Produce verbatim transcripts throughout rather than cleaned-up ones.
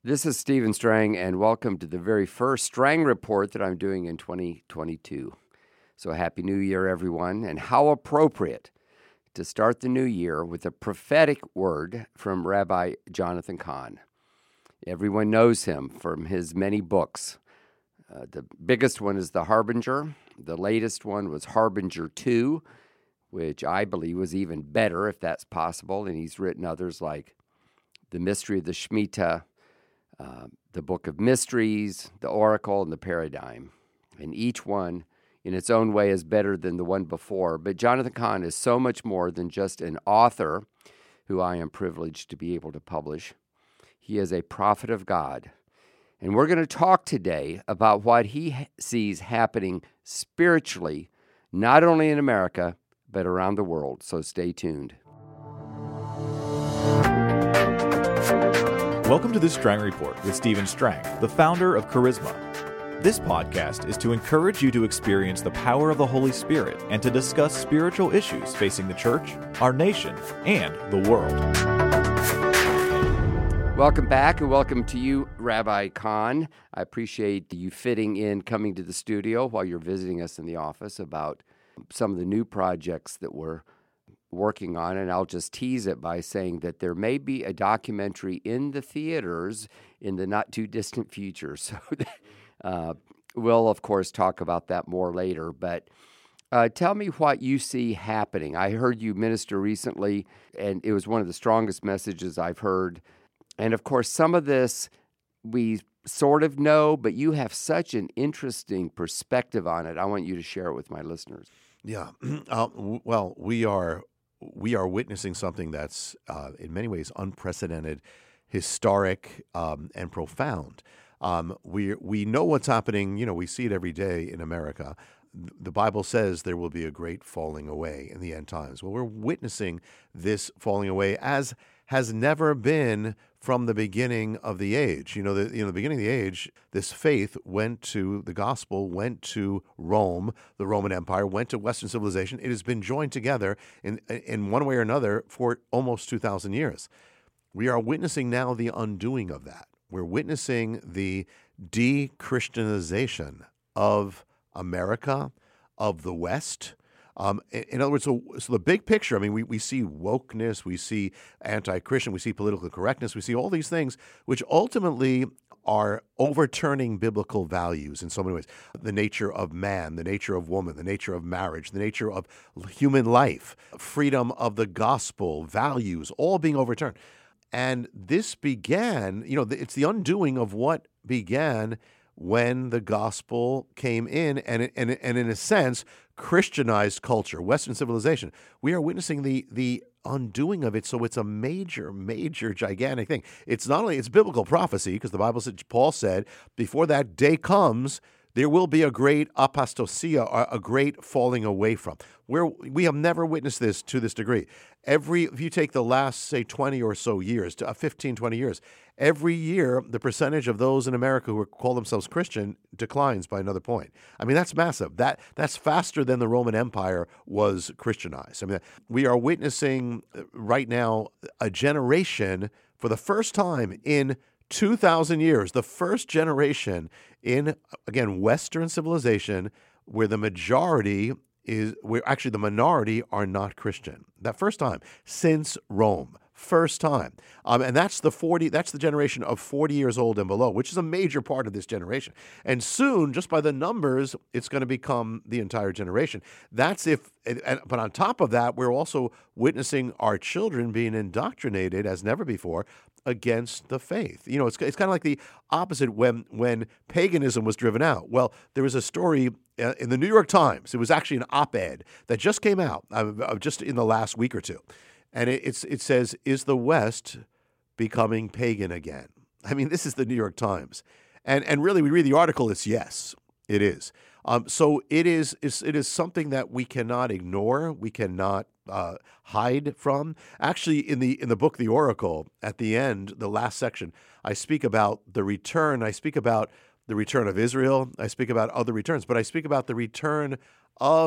This is Stephen Strang, and welcome to the very first Strang Report that I'm doing in twenty twenty-two. So Happy New Year, everyone, and how appropriate to start the new year with a prophetic word from Rabbi Jonathan Cahn. Everyone knows him from his many books. Uh, the biggest one is The Harbinger. The latest one was Harbinger two, which I believe was even better, if that's possible, and he's written others like The Mystery of the Shemitah, Uh, the Book of Mysteries, the Oracle, and the Paradigm. And each one, in its own way, is better than the one before. But Jonathan Cahn is so much more than just an author, who I am privileged to be able to publish. He is a prophet of God. And we're going to talk today about what he ha- sees happening spiritually, not only in America, but around the world. So stay tuned. Welcome to the Strang Report with Stephen Strang, the founder of Charisma. This podcast is to encourage you to experience the power of the Holy Spirit and to discuss spiritual issues facing the church, our nation, and the world. Welcome back, and welcome to you, Rabbi Cahn. I appreciate you fitting in, coming to the studio while you're visiting us in the office about some of the new projects that we're working on, and I'll just tease it by saying that there may be a documentary in the theaters in the not-too-distant future. So uh, we'll, of course, talk about that more later. But uh, tell me what you see happening. I heard you minister recently, and it was one of the strongest messages I've heard. And, of course, some of this we sort of know, but you have such an interesting perspective on it. I want you to share it with my listeners. Yeah. Uh, well, we are we are witnessing something that's uh, in many ways unprecedented, historic, um, and profound. Um, we we know what's happening. You know, we see it every day in America. The Bible says there will be a great falling away in the end times. Well, we're witnessing this falling away as has never been from the beginning of the age. You know, the, you know, the beginning of the age, this faith went to, the gospel went to Rome, the Roman Empire, went to Western civilization. It has been joined together in, in one way or another for almost two thousand years. We are witnessing now the undoing of that. We're witnessing the de-Christianization of America, of the West. Um, in other words, so, so the big picture, I mean, we, we see wokeness, we see anti-Christian, we see political correctness, we see all these things which ultimately are overturning biblical values in so many ways. The nature of man, the nature of woman, the nature of marriage, the nature of human life, freedom of the gospel, values, all being overturned. And this began, you know, it's the undoing of what began when the gospel came in and, and, and in a sense, Christianized culture, Western civilization. We are witnessing the the undoing of it, so it's a major, major, gigantic thing. It's not only, it's biblical prophecy, because the Bible said, Paul said, before that day comes, there will be a great apostasia, a great falling away from. Where we have never witnessed this to this degree. Every, if you take the last, say, twenty or so years, to fifteen, twenty years, every year the percentage of those in America who call themselves Christian declines by another point. I mean, that's massive. That that's faster than the Roman Empire was Christianized. I mean, we are witnessing right now a generation for the first time in two thousand years, the first generation in, again, Western civilization where the majority is, where actually the minority are not Christian. That first time since Rome. First time. Um, and that's the forty, that's the generation of forty years old and below, which is a major part of this generation. And soon, just by the numbers, it's going to become the entire generation. That's if, and, but on top of that, we're also witnessing our children being indoctrinated as never before against the faith. You know, it's it's kind of like the opposite when when paganism was driven out. Well, there was a story uh, in the New York Times. It was actually an op-ed that just came out uh, just in the last week or two. And it, it's, it says, is the West becoming pagan again? I mean, this is the New York Times. And and really, we read the article, it's yes, it is. Um, so it is, is it is something that we cannot ignore, we cannot uh, hide from. Actually, in the in the book, The Oracle, at the end, the last section, I speak about the return. I speak about the return of Israel. I speak about other returns, but I speak about the return of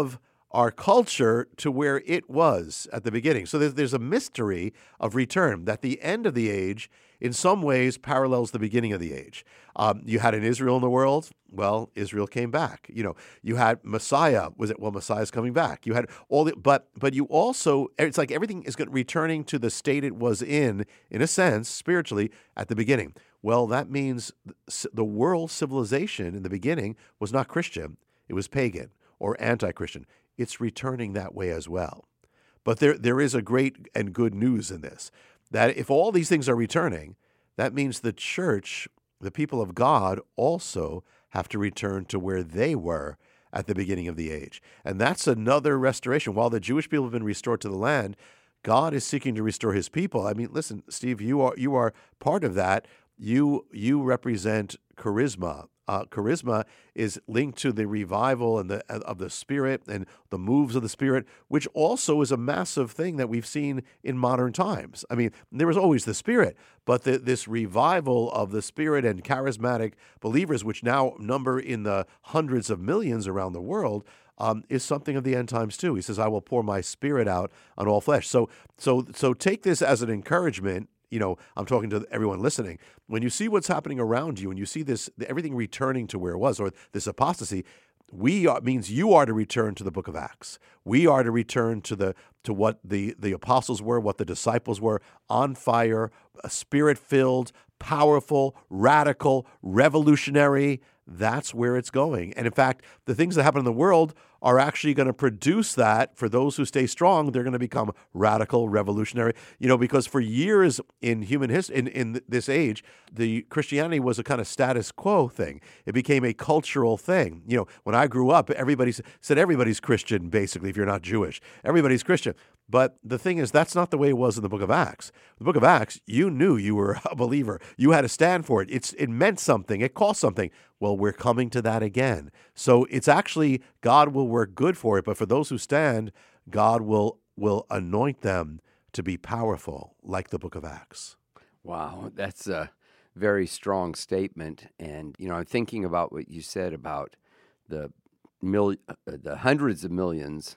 our culture to where it was at the beginning. So there's, there's a mystery of return, that the end of the age in some ways parallels the beginning of the age. Um, you had an Israel in the world. Well, Israel came back. You know, you had Messiah. Was it? Well, Messiah's coming back. You had all the, but but you also, it's like everything is returning to the state it was in, in a sense, spiritually, at the beginning. Well, that means the world civilization in the beginning was not Christian. It was pagan or anti-Christian. It's returning that way as well. But there there is a great and good news in this, that if all these things are returning, that means the church, the people of God, also have to return to where they were at the beginning of the age. And that's another restoration. While the Jewish people have been restored to the land, God is seeking to restore his people. I mean, listen, Steve, you are you are part of that. You you represent charisma. Uh, charisma is linked to the revival and the of the Spirit and the moves of the Spirit, which also is a massive thing that we've seen in modern times. I mean, there was always the Spirit, but the, this revival of the Spirit and charismatic believers, which now number in the hundreds of millions around the world, um, is something of the end times too. He says, "I will pour my Spirit out on all flesh." So, so, so take this as an encouragement. You know, I'm talking to everyone listening. When you see what's happening around you and you see this, everything returning to where it was, or this apostasy, we are, means you are to return to the book of Acts. We are to return to the to what the, the apostles were, what the disciples were, on fire, Spirit-filled, powerful, radical, revolutionary. That's where it's going. And in fact, the things that happen in the world are actually going to produce that. For those who stay strong, they're going to become radical, revolutionary. You know, because for years in human history, in, in this age, the Christianity was a kind of status quo thing. It became a cultural thing. You know, when I grew up, everybody said everybody's Christian, basically, if you're not Jewish. Everybody's Christian. But the thing is, that's not the way it was in the book of Acts. The book of Acts, you knew you were a believer. You had to stand for it. It's It meant something. It cost something. Well, we're coming to that again. So it's actually, God will work good for it. But for those who stand, God will will anoint them to be powerful, like the book of Acts. Wow, that's a very strong statement. And, you know, I'm thinking about what you said about the mil- the hundreds of millions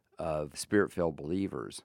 of Spirit-filled believers.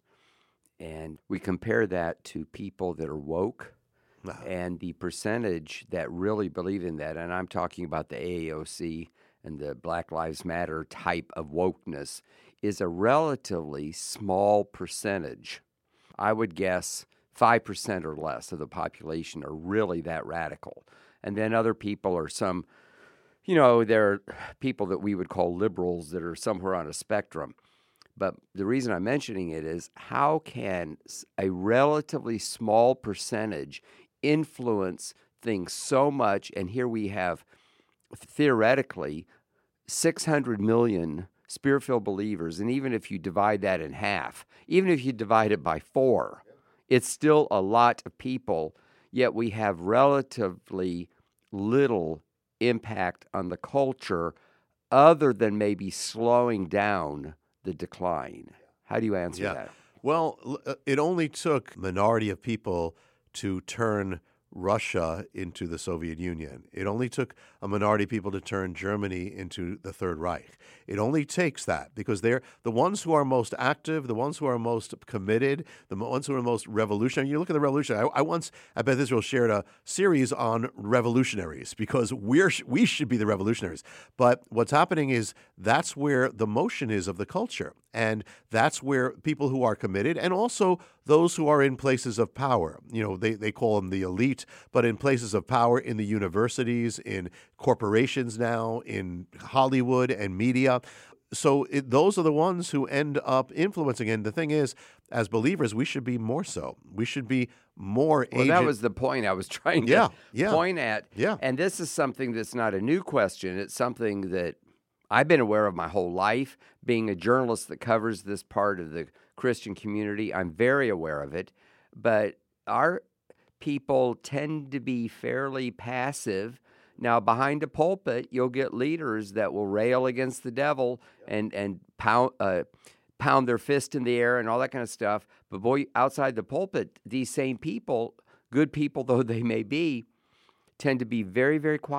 And we compare that to people that are woke, wow, and the percentage that really believe in that. And I'm talking about the A A O C and the Black Lives Matter type of wokeness is a relatively small percentage. I would guess five percent or less of the population are really that radical. And then other people are some, you know, they're people that we would call liberals that are somewhere on a spectrum. But the reason I'm mentioning it is, how can a relatively small percentage influence things so much? And here we have, theoretically, six hundred million Spirit-filled believers. And even if you divide that in half, even if you divide it by four, it's still a lot of people, yet we have relatively little impact on the culture other than maybe slowing down the decline. How do you answer yeah. that? Well, it only took a minority of people to turn Russia into the Soviet Union. It only took a minority of people to turn Germany into the Third Reich. It only takes that, because they're the ones who are most active, the ones who are most committed, the ones who are most revolutionary. You look at the revolution. I, I once at Beth Israel shared a series on revolutionaries, because we're we should be the revolutionaries. But what's happening is that's where the motion is of the culture, and that's where people who are committed, and also those who are in places of power. You know, they, they call them the elite, but in places of power, in the universities, in corporations now, in Hollywood and media. So it, those are the ones who end up influencing. And the thing is, as believers, we should be more so. We should be more Well, agent- that was the point I was trying to Yeah, yeah. point at. Yeah. And this is something that's not a new question. It's something that I've been aware of my whole life. Being a journalist that covers this part of the Christian community, I'm very aware of it. But our people tend to be fairly passive. Now, behind a pulpit, you'll get leaders that will rail against the devil and and pound uh, pound their fist in the air and all that kind of stuff. But boy, outside the pulpit, these same people, good people though they may be, tend to be very, very quiet.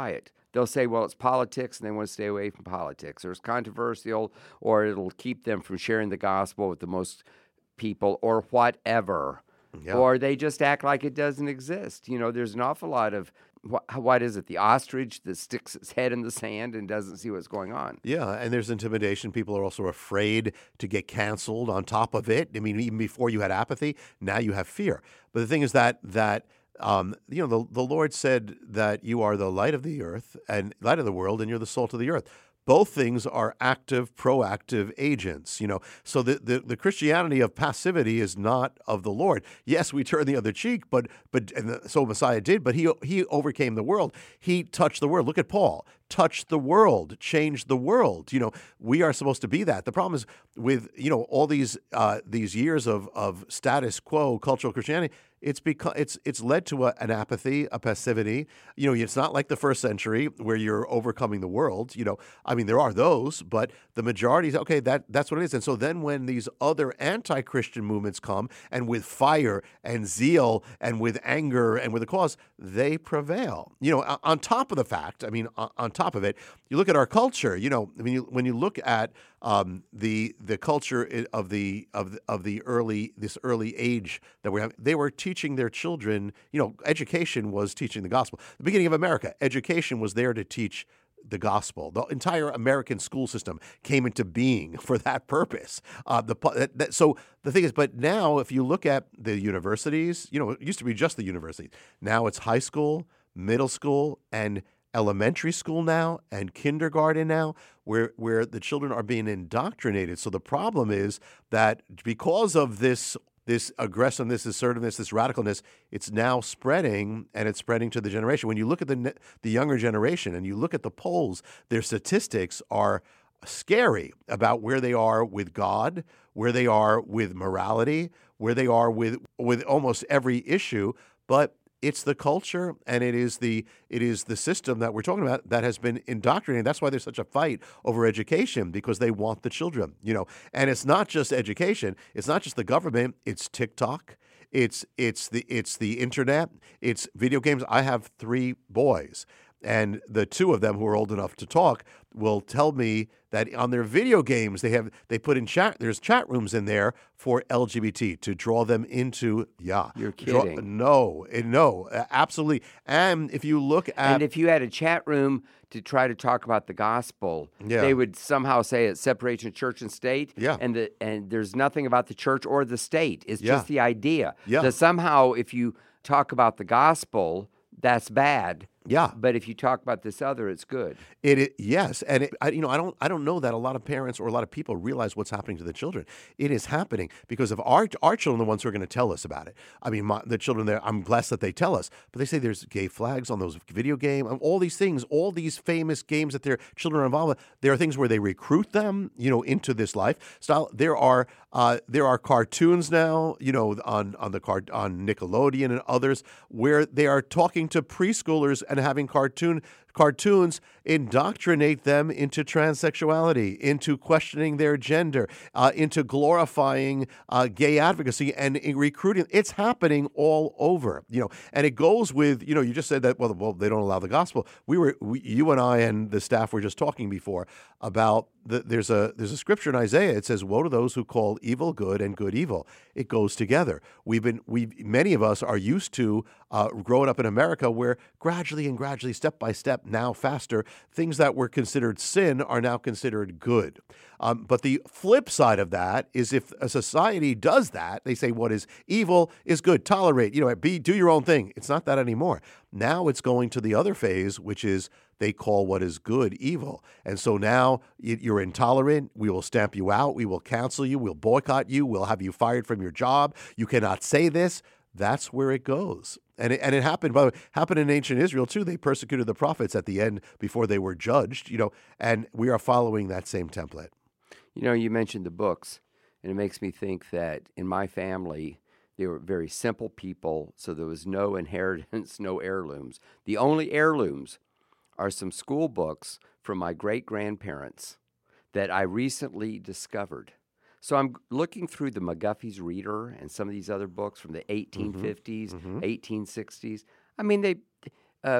they'll say, well, it's politics, and they want to stay away from politics, or it's controversial, or it'll keep them from sharing the gospel with the most people, or whatever. Yeah. Or they just act like it doesn't exist. You know, there's an awful lot of, what, what is it, the ostrich that sticks its head in the sand and doesn't see what's going on. Yeah, and there's intimidation. People are also afraid to get canceled on top of it. I mean, even before you had apathy, now you have fear. But the thing is that, that um, you know, the, the Lord said that you are the light of the earth and light of the world, and you're the salt of the earth. Both things are active, proactive agents, you know. So the, the, the Christianity of passivity is not of the Lord. Yes, we turn the other cheek, but but and the, so Messiah did, but he he overcame the world. He touched the world. Look at Paul. Touched the world, changed the world. You know, we are supposed to be that. The problem is with, you know, all these uh, these years of of status quo cultural Christianity, it's because it's it's led to a, an apathy, a passivity. You know, it's not like the first century where you're overcoming the world. You know, I mean, there are those, but the majority is okay. That that's what it is. And so then when these other anti-Christian movements come, and with fire and zeal and with anger and with a cause, they prevail. You know, on top of the fact, I mean, on top of it, you look at our culture. You know, when you when you look at um, the the culture of the of the, of the early this early age that we have, they were teaching their children. You know, education was teaching the gospel. The beginning of America, education was there to teach the gospel. The entire American school system came into being for that purpose. Uh, the that, that, so the thing is, but now if you look at the universities, you know, it used to be just the universities. Now it's high school, middle school, and elementary school now, and kindergarten now, where where the children are being indoctrinated. So the problem is that because of this this aggressiveness, this assertiveness, this radicalness, it's now spreading, and it's spreading to the generation. When you look at the the younger generation and you look at the polls, their statistics are scary about where they are with God, where they are with morality, where they are with with almost every issue. But it's the culture, and it is the it is the system that we're talking about that has been indoctrinated. That's why there's such a fight over education, because they want the children, you know. And it's not just education; it's not just the government. It's TikTok, it's it's the it's the internet, it's video games. I have three boys, and the two of them who are old enough to talk will tell me that on their video games they have they put in chat there's chat rooms in there for L G B T to draw them into yeah you're draw, kidding no no absolutely. And if you look at and if you had a chat room to try to talk about the gospel, yeah. they would somehow say it's separation of church and state, yeah and the and there's nothing about the church or the state. It's yeah. just the idea yeah that somehow if you talk about the gospel, that's bad. Yeah, but if you talk about this other, it's good. It, it yes, and it, I, you know, I don't, I don't know that a lot of parents or a lot of people realize what's happening to the children. It is happening because of our our children, are the ones who are going to tell us about it. I mean, my, the children there, I'm blessed that they tell us, but they say there's gay flags on those video games, all these things, all these famous games that their children are involved with. There are things where they recruit them, you know, into this lifestyle. There are uh, there are cartoons now, you know, on on the card on Nickelodeon and others where they are talking to preschoolers and having cartoon cartoons indoctrinate them into transsexuality, into questioning their gender, uh, into glorifying uh, gay advocacy and in recruiting. It's happening all over, you know. And it goes with, you know, you just said that well, well, they don't allow the gospel. We were, we, you and I and the staff were just talking before about the, there's a there's a scripture in Isaiah. It says, "Woe to those who call evil good and good evil." It goes together. We've been we many of us are used to uh, growing up in America, where gradually and gradually, step by step, now faster, things that were considered sin are now considered good. Um, but the flip side of that is if a society does that, they say what is evil is good, tolerate, you know, be do your own thing. It's not that anymore. Now it's going to the other phase, which is they call what is good evil. And so now you're intolerant. We will stamp you out. We will cancel you. We'll boycott you. We'll have you fired from your job. You cannot say this. That's where it goes. And it, and it happened, by the way, happened in ancient Israel too. They persecuted the prophets at the end before they were judged, you know, and we are following that same template. You know, you mentioned the books, and it makes me think that in my family, they were very simple people, so there was no inheritance, no heirlooms. The only heirlooms are some school books from my great-grandparents that I recently discovered. So I'm looking through the McGuffey's Reader and some of these other books from the eighteen fifties, mm-hmm. eighteen sixties. I mean, they uh,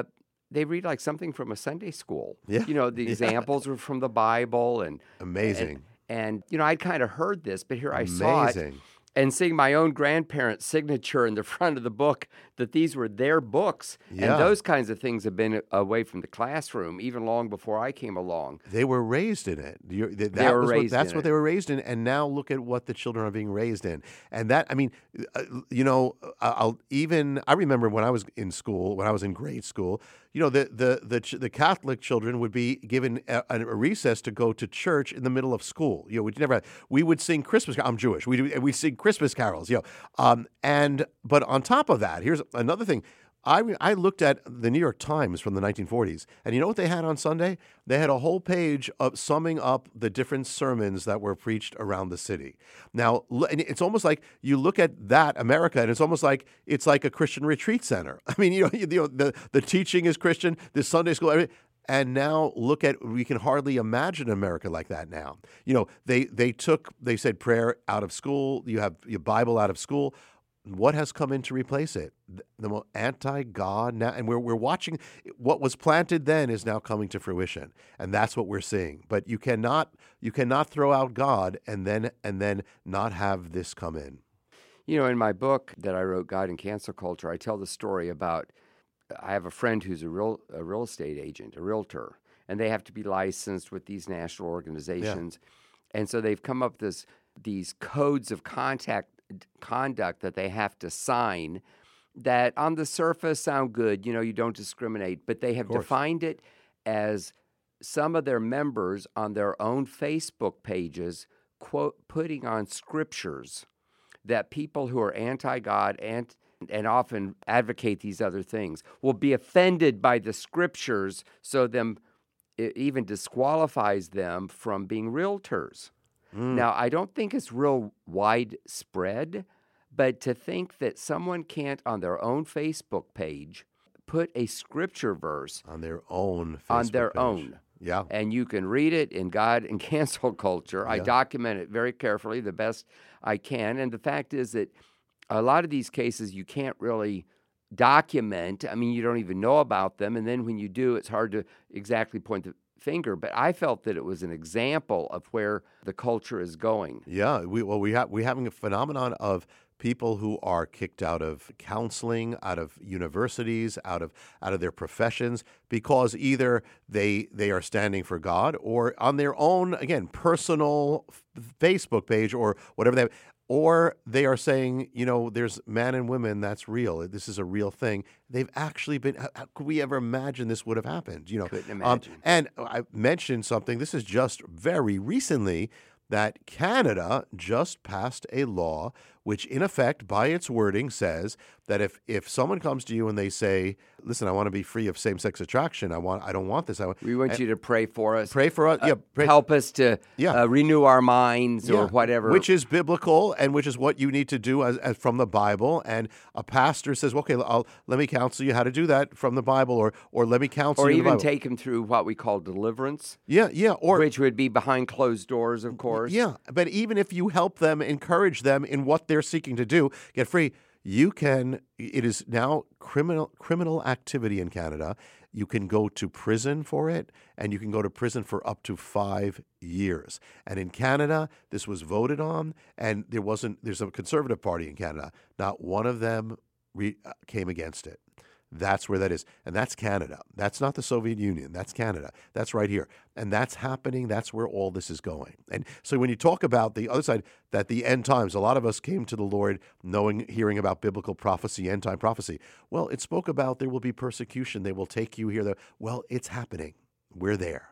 they read like something from a Sunday school. Yeah. You know, the Yeah. examples were from the Bible. and Amazing. And, and you know, I'd kind of heard this, but here I saw it. Amazing. And seeing my own grandparents' signature in the front of the book, that these were their books. Yeah. And those kinds of things have been away from the classroom even long before I came along. They were raised in it. You're, that They were was raised what, That's in what it. they were raised in. And now look at what the children are being raised in. And that, I mean, uh, you know, I'll even, I remember when I was in school, when I was in grade school, you know, the the the, ch- the Catholic children would be given a, a recess to go to church in the middle of school. You know, we never we would sing Christmas. I'm Jewish. We we sing Christmas carols. You know, um, and but on top of that, here's another thing. I I looked at the New York Times from the nineteen forties, and you know what they had on Sunday? They had a whole page of summing up the different sermons that were preached around the city. Now, l- and it's almost like you look at that America, and it's almost like it's like a Christian retreat center. I mean, you know, you know the the teaching is Christian, the Sunday school, everything. And now look at, we can hardly imagine America like that now. You know, they they took, they said prayer out of school. You have your Bible out of school. What has come in to replace it? The, the mo- anti-God now, and we're we're watching what was planted then is now coming to fruition, and that's what we're seeing. But you cannot you cannot throw out God and then and then not have this come in. You know, in my book that I wrote, God and Cancel Culture, I tell the story about, I have a friend who's a real a real estate agent, a realtor, and they have to be licensed with these national organizations. And so they've come up with this, these codes of contact conduct that they have to sign that on the surface sound good. You know, you don't discriminate, but they have course. defined it as some of their members on their own Facebook pages, quote, putting on scriptures that people who are anti-God and and often advocate these other things will be offended by the scriptures, so them it even disqualifies them from being realtors. Mm. Now, I don't think it's real widespread, but to think that someone can't on their own Facebook page put a scripture verse On their own Facebook on their page. own. Yeah. And you can read it in God and Cancel Culture. I Yeah. document it very carefully, the best I can. And the fact is that a lot of these cases you can't really document. I mean, you don't even know about them. And then when you do, it's hard to exactly point the finger. But I felt that it was an example of where the culture is going. Yeah, we well we have we having a phenomenon of people who are kicked out of counseling, out of universities, out of out of their professions because either they they are standing for God or on their own, again, personal f- Facebook page or whatever they have, or they are saying, you know, there's man and women, that's real. This is a real thing. They've actually been, how, how could we ever imagine this would have happened? You know, Couldn't Um, imagine. and I mentioned something, this is just very recently, that Canada just passed a law which, in effect, by its wording, says that if, if someone comes to you and they say, listen, I want to be free of same-sex attraction, I want, I don't want this. I want, We want and you to pray for us. pray for us. uh, yeah, pray, help us to Yeah. uh, renew our minds yeah, or whatever. which is biblical and which is what you need to do as, as from the Bible. And a pastor says, okay, I'll, let me counsel you how to do that from the Bible, or or let me counsel or you in the even Bible. take them through what we call deliverance, yeah, yeah, or which would be behind closed doors, of course. Yeah, but even if you help them, encourage them in what they're seeking to do, get free, you can, it is now criminal criminal activity in Canada. You can go to prison for it, and you can go to prison for up to five years. And in Canada, this was voted on, and there wasn't, there's a conservative party in Canada. Not one of them re, uh, came against it. That's where that is. And that's Canada. That's not the Soviet Union. That's Canada. That's right here. And that's happening. That's where all this is going. And so when you talk about the other side, that the end times, a lot of us came to the Lord knowing, hearing about biblical prophecy, end time prophecy. Well, it spoke about there will be persecution. They will take you here. There. Well, it's happening. We're there.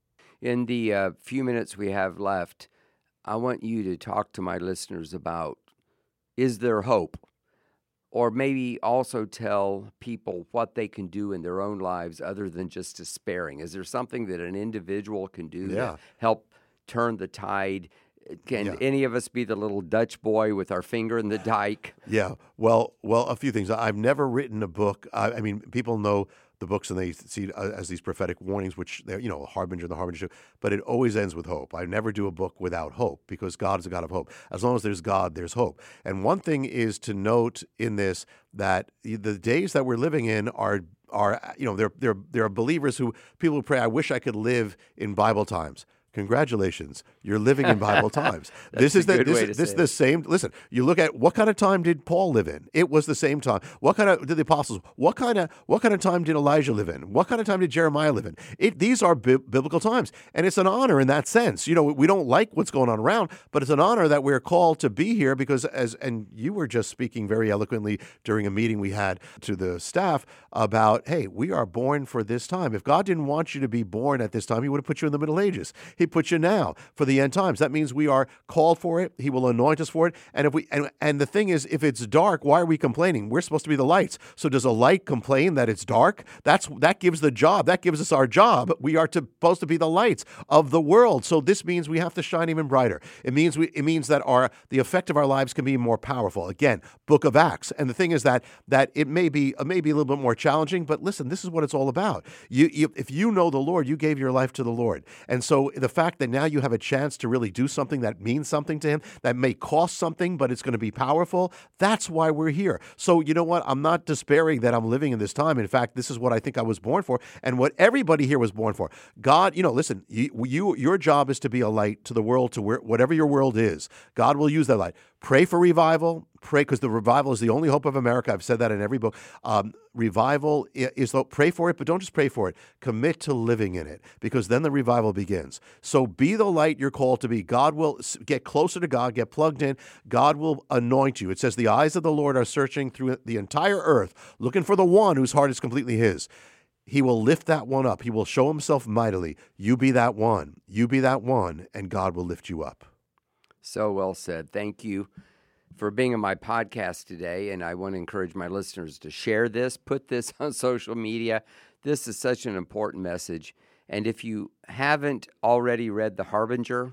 In the uh, few minutes we have left, I want you to talk to my listeners about, is there hope? Or maybe also tell people what they can do in their own lives other than just despairing. Is there something that an individual can do Yeah. to help turn the tide? Can Yeah. any of us be the little Dutch boy with our finger in the dike? Yeah. Well, well, a few things. I've never written a book. I, I mean, people know the books and they see uh, as these prophetic warnings, which they're, you know, Harbinger and the Harbinger, but it always ends with hope. I never do a book without hope because God is a God of hope. As long as there's God, there's hope. And one thing is to note in this that the days that we're living in are are, you know, they're, they're, they're believers who, people who pray, I wish I could live in Bible times. Congratulations, you're living in Bible times. This is the this, this the same. Listen, you look at what kind of time did Paul live in? It was the same time. What kind of did the apostles? What kind of what kind of time did Elijah live in? What kind of time did Jeremiah live in? It these are bi- biblical times, and it's an honor in that sense. You know, we don't like what's going on around, but it's an honor that we're called to be here because, as and you were just speaking very eloquently during a meeting we had to the staff about, hey, we are born for this time. If God didn't want you to be born at this time, He would have put you in the Middle Ages. He put you now for the end times. That means we are called for it. He will anoint us for it. And if we and, and the thing is, if it's dark, why are we complaining? We're supposed to be the lights. So does a light complain that it's dark? That's that gives the job. That gives us our job. We are to, supposed to be the lights of the world. So this means we have to shine even brighter. It means we it means that our the effect of our lives can be more powerful. Again, Book of Acts. And the thing is that that it may be uh, maybe a little bit more challenging, but listen, this is what it's all about. You, you if you know the Lord, you gave your life to the Lord. And so the fact that now you have a chance to really do something that means something to Him, that may cost something, but it's going to be powerful, that's why we're here. So you know what? I'm not despairing that I'm living in this time. In fact, this is what I think I was born for and what everybody here was born for. God, you know, listen, you, you your job is to be a light to the world, to where, whatever your world is. God will use that light. Pray for revival. Pray, because the revival is the only hope of America. I've said that in every book. Um, revival is, pray for it, but don't just pray for it. Commit to living in it, because then the revival begins. So be the light you're called to be. God will get closer to God, get plugged in. God will anoint you. It says the eyes of the Lord are searching through the entire earth, looking for the one whose heart is completely His. He will lift that one up. He will show Himself mightily. You be that one. You be that one, and God will lift you up. So well said. Thank you for being on my podcast today, and I want to encourage my listeners to share this, put this on social media. This is such an important message, and if you haven't already read The Harbinger,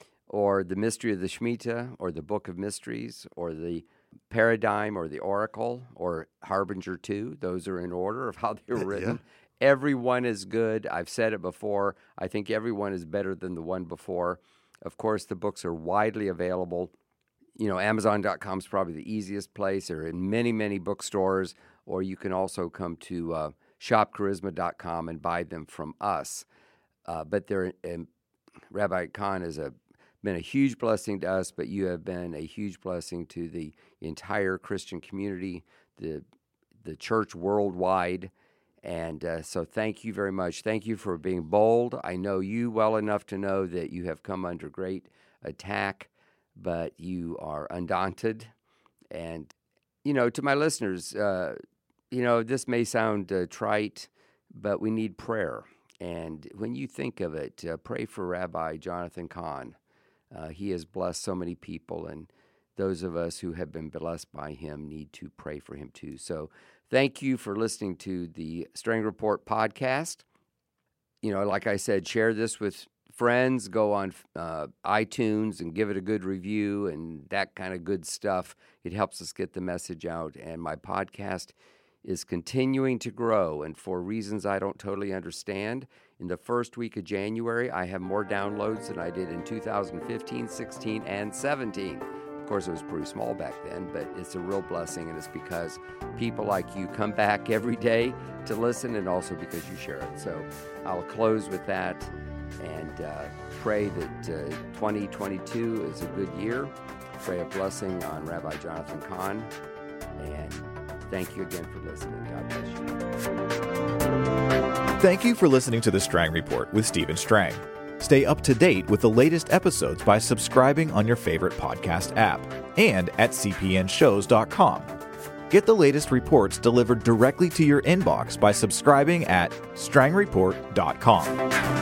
or The Mystery of the Shemitah, or The Book of Mysteries, or The Paradigm, or The Oracle, or Harbinger two, those are in order of how they were written. Yeah. Every one is good. I've said it before. I think every one is better than the one before. Of course, the books are widely available. You know, Amazon dot com is probably the easiest place. They're in many, many bookstores, or you can also come to uh, shop charisma dot com and buy them from us. Uh, but they're, and Rabbi Kahn has a, been a huge blessing to us, but you have been a huge blessing to the entire Christian community, the the church worldwide. And uh, so thank you very much. Thank you for being bold. I know you well enough to know that you have come under great attack, but you are undaunted. And, you know, to my listeners, uh, you know, this may sound uh, trite, but we need prayer. And when you think of it, uh, pray for Rabbi Jonathan Cahn. Uh, he has blessed so many people, and those of us who have been blessed by him need to pray for him too. So thank you for listening to the Strang Report podcast. You know, like I said, share this with friends. Go on uh, iTunes and give it a good review and that kind of good stuff. It helps us get the message out. And my podcast is continuing to grow, and for reasons I don't totally understand, in the first week of January, I have more downloads than I did in two thousand fifteen, sixteen, and seventeen. Of course, it was pretty small back then, but it's a real blessing, and it's because people like you come back every day to listen, and also because you share it. So I'll close with that and uh, pray that uh, twenty twenty-two is a good year. Pray a blessing on Rabbi Jonathan Cahn, and thank you again for listening. God bless you. Thank you for listening to the Strang Report with Stephen Strang. Stay up to date with the latest episodes by subscribing on your favorite podcast app and at c p n shows dot com. Get the latest reports delivered directly to your inbox by subscribing at strang report dot com.